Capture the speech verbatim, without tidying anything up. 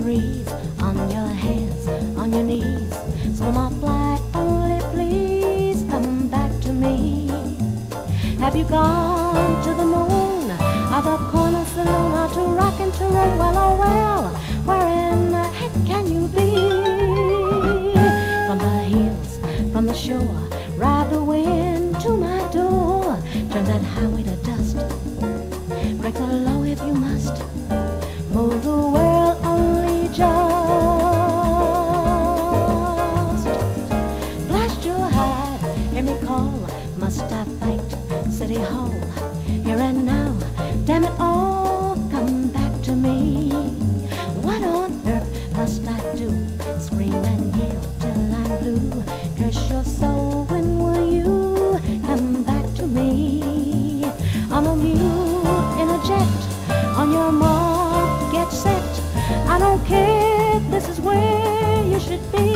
breeze, on your hands, on your knees. So my flight, only please come back to me. Have you gone to the moon, or the corner saloon, or to rock and to roll? Well, oh well, where in the heck can you be? From the hills, from the shore, ride the wind to my door. Turn that highway to dust, break the law if you must. Move the world only just. Blast your hide, hear me call. Must I fight City Hall? Here and now, damn it all, come back to me. What on earth must I do? Scream and yell till I'm blue. Curse your soul, when will you come back to me? I'm a mule in a jet, on your mark, get set. I don't care, this is where you should be.